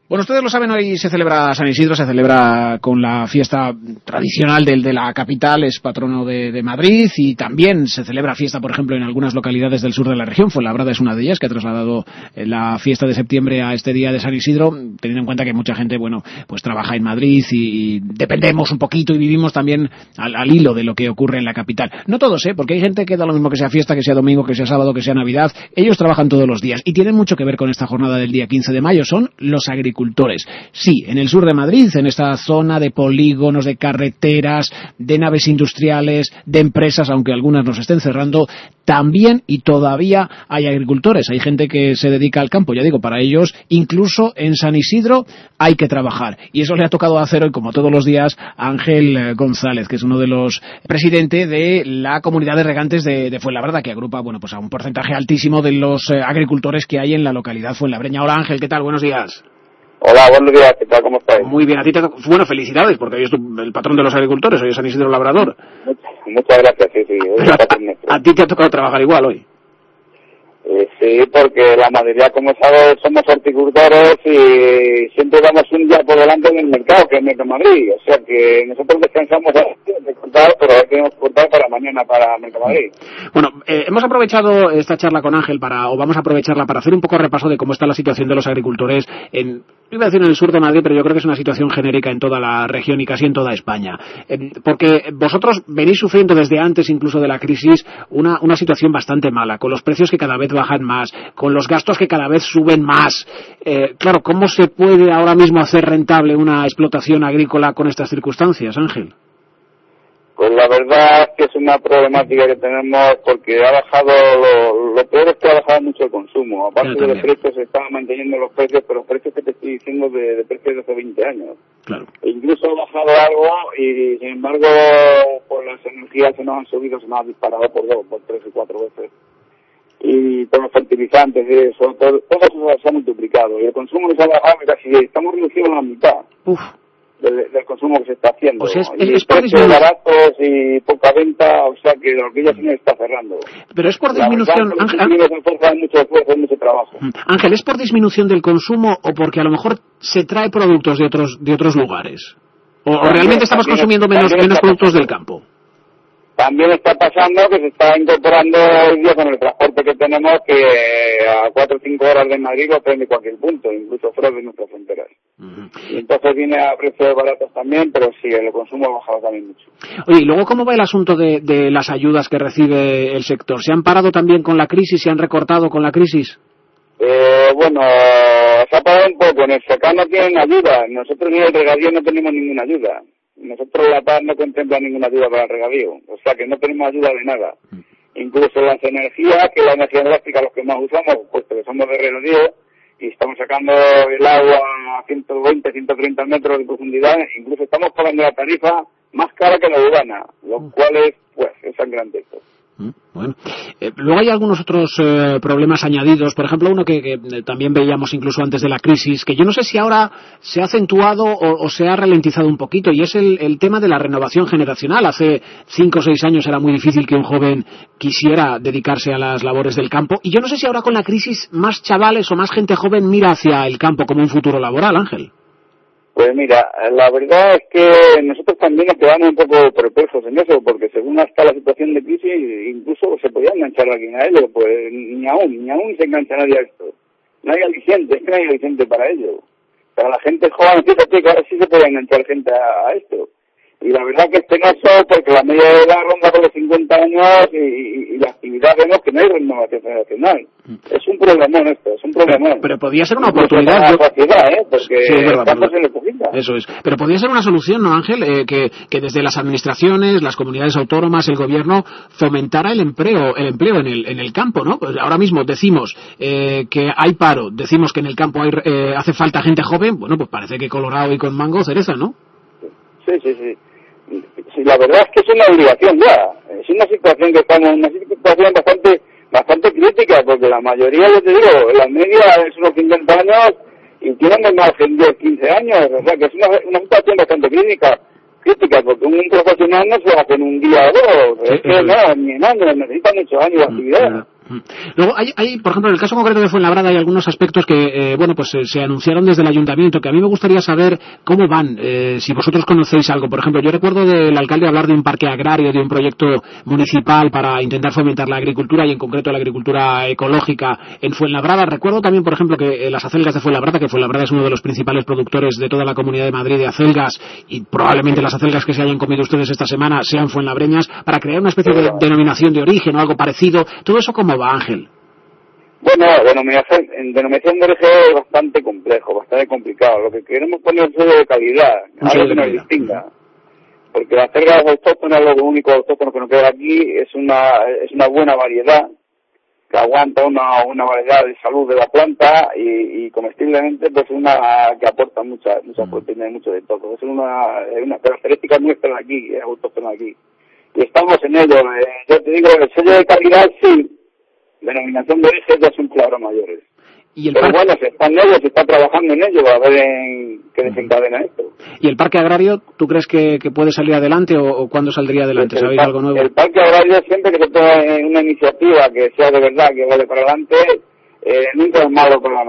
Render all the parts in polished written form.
Bueno, ustedes lo saben, hoy se celebra San Isidro, se celebra con la fiesta tradicional de la capital, es patrono de Madrid, y también se celebra fiesta, por ejemplo, en algunas localidades del sur de la región. Fuenlabrada es una de ellas, que ha trasladado la fiesta de septiembre a este día de San Isidro, teniendo en cuenta que mucha gente, bueno, pues trabaja en Madrid y dependemos un poquito y vivimos también al hilo de lo que ocurre en la capital. No todos, porque hay gente que da lo mismo que sea fiesta, que sea domingo, que sea sábado, que sea Navidad. Ellos trabajan todos los días y tienen mucho que ver con esta jornada del día 15 de mayo. Son los agricultores. Sí, en el sur de Madrid, en esta zona de polígonos, de carreteras, de naves industriales, de empresas, aunque algunas nos estén cerrando, también y todavía hay agricultores, hay gente que se dedica al campo. Ya digo, para ellos, incluso en San Isidro hay que trabajar. Y eso le ha tocado hacer hoy, como todos los días, a Ángel González, que es uno de los presidentes de la comunidad de regantes de Fuenlabrada, que agrupa, bueno, pues a un porcentaje altísimo de los agricultores que hay en la localidad fuenlabreña. Hola Ángel, ¿qué tal? Buenos días. Hola, buenos días, ¿qué tal? ¿Cómo estáis? Muy bien, a ti bueno, felicidades, porque hoy es el patrón de los agricultores, hoy es San Isidro Labrador. Muchas gracias, sí. Hoy a ti te ha tocado trabajar igual hoy. Sí, porque la mayoría, como sabes, somos horticultores y siempre damos un día por delante en el mercado, que es Mercamadrid. O sea que nosotros descansamos de cortar, pero hoy tenemos que cortar para mañana para Mercamadrid. Bueno, hemos aprovechado esta charla con Ángel vamos a aprovecharla para hacer un poco de repaso de cómo está la situación de los agricultores iba a decir en el sur de Madrid, pero yo creo que es una situación genérica en toda la región y casi en toda España. Porque vosotros venís sufriendo desde antes incluso de la crisis una situación bastante mala, con los precios que cada vez bajan más, con los gastos que cada vez suben más. Claro, ¿cómo se puede ahora mismo hacer rentable una explotación agrícola con estas circunstancias, Ángel? Pues la verdad es que es una problemática que tenemos porque ha bajado, lo peor es que ha bajado mucho el consumo. Aparte de los precios, se están manteniendo los precios, pero los precios que te estoy diciendo de precios de hace 20 años. Claro. E incluso ha bajado algo y, sin embargo, por las energías se nos han subido, se nos han disparado por 2, por 3 y 4 veces. Y con los fertilizantes y eso, todo eso se ha multiplicado. Y el consumo nos ha bajado casi, estamos reducidos a la mitad. Uf. Del consumo que se está haciendo. O sea, es por precios baratos y poca venta, o sea que la horquilla se nos está cerrando. Pero es por disminución, mucho trabajo. Ángel, ¿es por disminución del consumo o porque a lo mejor se trae productos de otros lugares? ¿O realmente estamos consumiendo menos productos del campo? También está pasando que se está incorporando hoy día con el transporte que tenemos, que a 4 o 5 horas de Madrid lo traen de cualquier punto, incluso fuera de nuestras fronteras. Y entonces viene a precios baratos también, pero sí, el consumo ha bajado también mucho. Oye, y luego, ¿cómo va el asunto de las ayudas que recibe el sector? ¿Se han parado también con la crisis? ¿Se han recortado con la crisis? Bueno, se ha parado un poco. En el secano no tienen ayuda. Nosotros ni el regadío no tenemos ninguna ayuda. Nosotros la PAC no contempla ninguna ayuda para el regadío. O sea que no tenemos ayuda de nada. Incluso las energías, que la energía eléctrica los que más usamos, puesto que somos de regadío, y estamos sacando el agua a 120, 130 metros de profundidad, incluso estamos pagando la tarifa más cara que la urbana, los cuales, pues, es sangrante esto. Bueno, luego hay algunos otros problemas añadidos, por ejemplo uno que también veíamos incluso antes de la crisis, que yo no sé si ahora se ha acentuado o se ha ralentizado un poquito, y es el tema de la renovación generacional. Hace 5 o 6 años era muy difícil que un joven quisiera dedicarse a las labores del campo, y yo no sé si ahora con la crisis más chavales o más gente joven mira hacia el campo como un futuro laboral, Ángel. Pues mira, la verdad es que nosotros también nos quedamos un poco perplejos en eso, porque según está la situación de crisis, incluso se podía enganchar a alguien a ello, pues ni aún se engancha nadie a esto. No hay aliciente, es que no hay aliciente para ello. Para la gente joven, fíjate que ahora sí se puede enganchar gente a esto. Y la verdad que no solo porque la media de edad ronda por los 50 años y la actividad vemos que no hay renovación generacional. Es un problemón esto, es un problemón. Pero podría ser una oportunidad. Porque sí, es verdad, se le poquita. Eso es. Pero podría ser una solución, ¿no, Ángel? Que desde las administraciones, las comunidades autónomas, el gobierno fomentara el empleo en el campo, ¿no? Pues ahora mismo decimos que hay paro, decimos que en el campo hace falta gente joven, bueno, pues parece que Colorado y con mango cereza, ¿no? Sí. Sí, la verdad es que es una obligación ya. Es una situación que estamos en una situación bastante crítica, porque la mayoría, yo te digo, la media es unos 50 años y tienen de margen 10, 15 años. O sea que es una situación bastante crítica, porque un profesional no se hace en un día o dos. Es que no, ni en años, necesita muchos años de actividad. Luego hay, por ejemplo, en el caso concreto de Fuenlabrada hay algunos aspectos que, se anunciaron desde el ayuntamiento, que a mí me gustaría saber cómo van, si vosotros conocéis algo. Por ejemplo, yo recuerdo del alcalde hablar de un parque agrario, de un proyecto municipal para intentar fomentar la agricultura y en concreto la agricultura ecológica en Fuenlabrada. Recuerdo también, por ejemplo, que las acelgas de Fuenlabrada, que Fuenlabrada es uno de los principales productores de toda la Comunidad de Madrid de acelgas, y probablemente las acelgas que se hayan comido ustedes esta semana sean fuenlabreñas, para crear una especie de denominación de origen o algo parecido. ¿Todo eso cómo va, Ángel? Bueno, denominación de origen es bastante complejo, bastante complicado. Lo que queremos poner es sello de calidad, algo que nos distinga. Porque las acelgas autóctonas, lo único autóctono que nos queda aquí, es una buena variedad que aguanta una variedad de salud de la planta y comestiblemente pues una que aporta mucha proteína y mucho de todo. Es una característica nuestra de aquí, es autóctona de aquí. Y estamos en ello. Yo te digo, el sello de calidad sí, denominación de origen ya son palabras mayores. Pero bueno, se está en ello, se está trabajando en ello, a ver qué desencadena esto. ¿Y el parque agrario, tú crees que puede salir adelante o cuándo saldría adelante? Pues ¿Sabéis algo nuevo? El parque agrario, siempre que se tome una iniciativa que sea de verdad, que vaya para adelante, nunca es malo para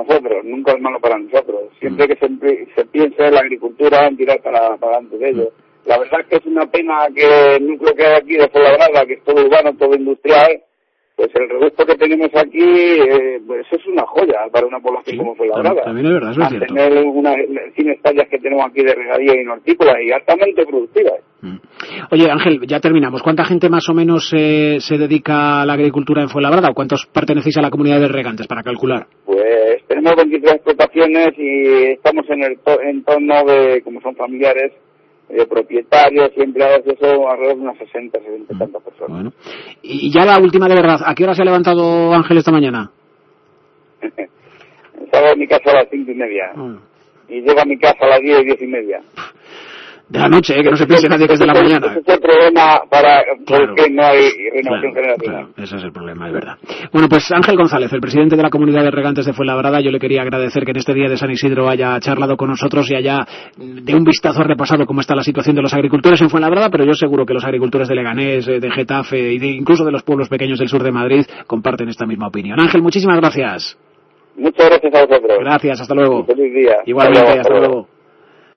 nosotros, Siempre que se piense en la agricultura, en tirar para adelante de ello. La verdad es que es una pena que el núcleo que hay aquí de Fuenlabrada, que es todo urbano, todo industrial, pues el reducto que tenemos aquí, pues es una joya para una población como Fuenlabrada. También es verdad, eso es cierto. Tener unas 100 hectáreas que tenemos aquí de regadío y hortícola y altamente productivas. Oye, Ángel, ya terminamos. ¿Cuánta gente más o menos se dedica a la agricultura en Fuenlabrada o cuántos pertenecéis a la comunidad de regantes, para calcular? Pues tenemos 23 explotaciones y estamos en el entorno de, como son familiares, propietarios y empleados, eso alrededor de unas 60 tantas personas. Bueno. Y ya la última de verdad, ¿a qué hora se ha levantado Ángel esta mañana? Salgo de mi casa a las 5:30 y llego a mi casa a las 10:30. De la noche, que no se piense nadie que es de la mañana. Ese es el problema porque no hay renovación generacional. Claro, ese es el problema, es verdad. Bueno, pues Ángel González, el presidente de la Comunidad de Regantes de Fuenlabrada, yo le quería agradecer que en este día de San Isidro haya charlado con nosotros y haya de un vistazo repasado cómo está la situación de los agricultores en Fuenlabrada, pero yo seguro que los agricultores de Leganés, de Getafe y incluso de los pueblos pequeños del sur de Madrid comparten esta misma opinión. Ángel, muchísimas gracias. Muchas gracias a vosotros. Gracias, hasta luego. Feliz día. Igualmente, hasta luego.